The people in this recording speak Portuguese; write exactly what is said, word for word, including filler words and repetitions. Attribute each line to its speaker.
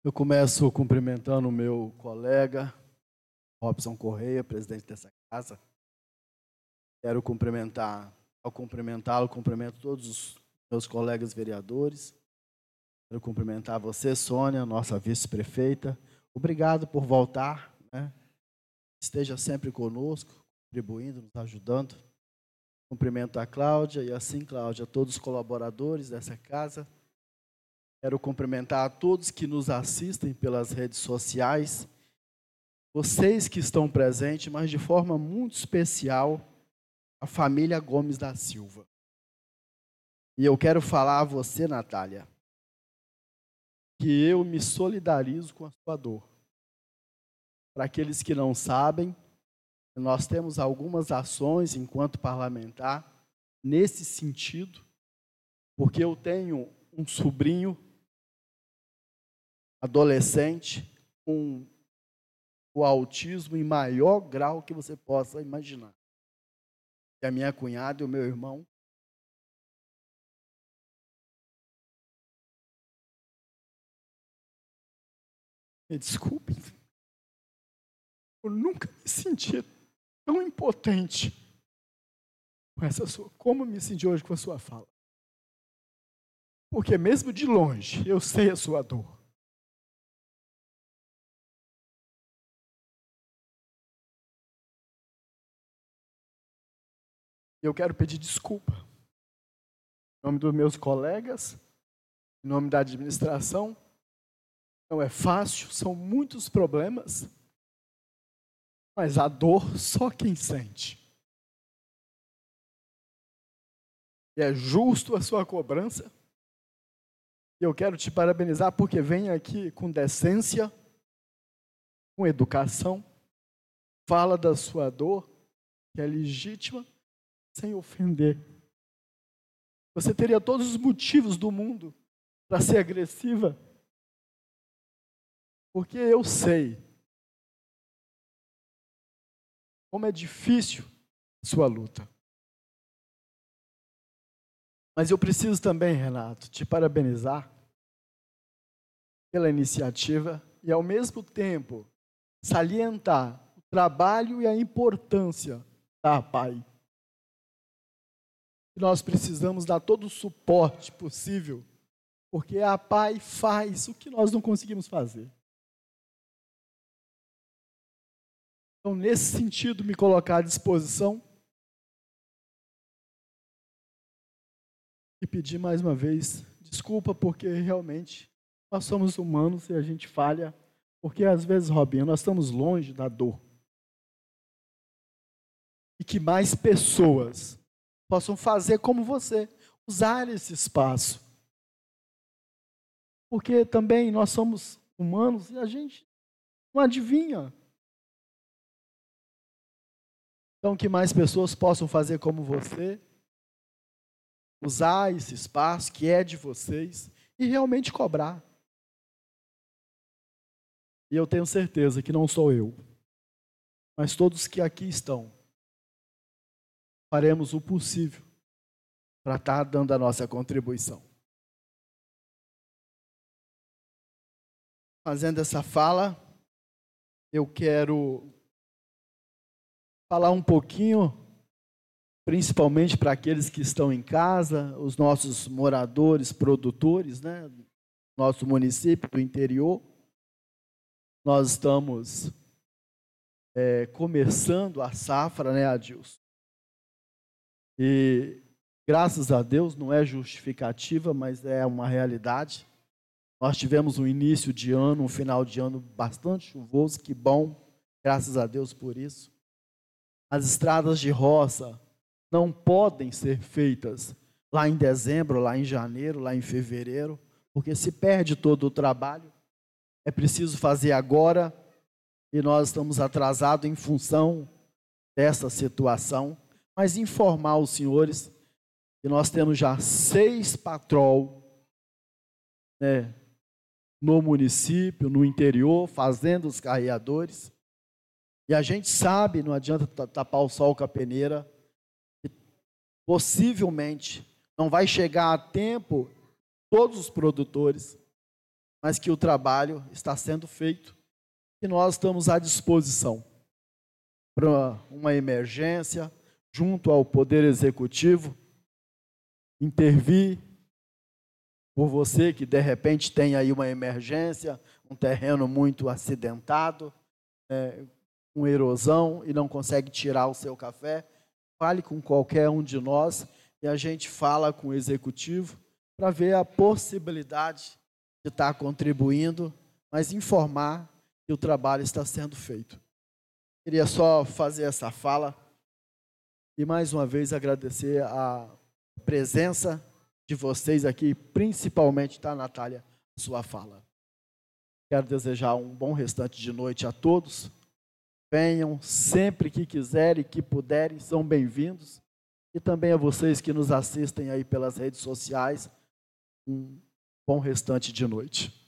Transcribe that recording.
Speaker 1: Eu começo cumprimentando o meu colega, Robson Correia, presidente dessa casa. Quero cumprimentar, ao cumprimentá-lo, cumprimento todos os meus colegas vereadores. Quero cumprimentar você, Sônia, nossa vice-prefeita. Obrigado por voltar, né? Esteja sempre conosco, contribuindo, nos ajudando. Cumprimento a Cláudia e assim, Cláudia, todos os colaboradores dessa casa. Quero cumprimentar a todos que nos assistem pelas redes sociais, vocês que estão presentes, mas de forma muito especial, a família Gomes da Silva. E eu quero falar a você, Natália, que eu me solidarizo com a sua dor. Para aqueles que não sabem, nós temos algumas ações enquanto parlamentar nesse sentido, porque eu tenho um sobrinho adolescente com o autismo em maior grau que você possa imaginar. E a minha cunhada e o meu irmão me desculpem, eu nunca me senti tão impotente com essa sua, como me senti hoje com a sua fala. Porque mesmo de longe, eu sei a sua dor. Eu quero pedir desculpa em nome dos meus colegas, em nome da administração. Não é fácil, são muitos problemas, mas a dor só quem sente. E é justo a sua cobrança. E eu quero te parabenizar porque vem aqui com decência, com educação, fala da sua dor, que é legítima, sem ofender. Você teria todos os motivos do mundo para ser agressiva, porque eu sei como é difícil a sua luta. Mas eu preciso também, Renato, te parabenizar pela iniciativa e, ao mesmo tempo, salientar o trabalho e a importância da APAI. Nós precisamos dar todo o suporte possível, porque a APAI faz o que nós não conseguimos fazer. Então, nesse sentido, me colocar à disposição e pedir mais uma vez desculpa, porque realmente nós somos humanos e a gente falha, porque às vezes, Robinho, nós estamos longe da dor. E que mais pessoas possam fazer como você, usar esse espaço. Porque também nós somos humanos e a gente não adivinha. Então, que mais pessoas possam fazer como você, usar esse espaço que é de vocês e realmente cobrar. E eu tenho certeza que não sou eu, mas todos que aqui estão, faremos o possível para estar dando a nossa contribuição. Fazendo essa fala, eu quero falar um pouquinho, principalmente para aqueles que estão em casa, os nossos moradores, produtores, né, nosso município do interior. Nós estamos é, começando a safra, né, Adilson? E, graças a Deus, não é justificativa, mas é uma realidade. Nós tivemos um início de ano, um final de ano bastante chuvoso, que bom, graças a Deus por isso. As estradas de roça não podem ser feitas lá em dezembro, lá em janeiro, lá em fevereiro, porque se perde todo o trabalho. É preciso fazer agora e nós estamos atrasados em função dessa situação. Mas informar os senhores que nós temos já seis patrol, né, no município, no interior, fazendo os carreadores. E a gente sabe, não adianta tapar o sol com a peneira, que possivelmente não vai chegar a tempo todos os produtores, mas que o trabalho está sendo feito e nós estamos à disposição para uma emergência, junto ao Poder Executivo, intervir por você que de repente tem aí uma emergência, um terreno muito acidentado, é, com erosão e não consegue tirar o seu café. Fale com qualquer um de nós e a gente fala com o Executivo para ver a possibilidade de estar contribuindo, mas informar que o trabalho está sendo feito. Queria só fazer essa fala e mais uma vez agradecer a presença de vocês aqui, principalmente, tá, Natália, a sua fala. Quero desejar um bom restante de noite a todos. Venham sempre que quiserem, que puderem, são bem-vindos. E também a vocês que nos assistem aí pelas redes sociais, um bom restante de noite.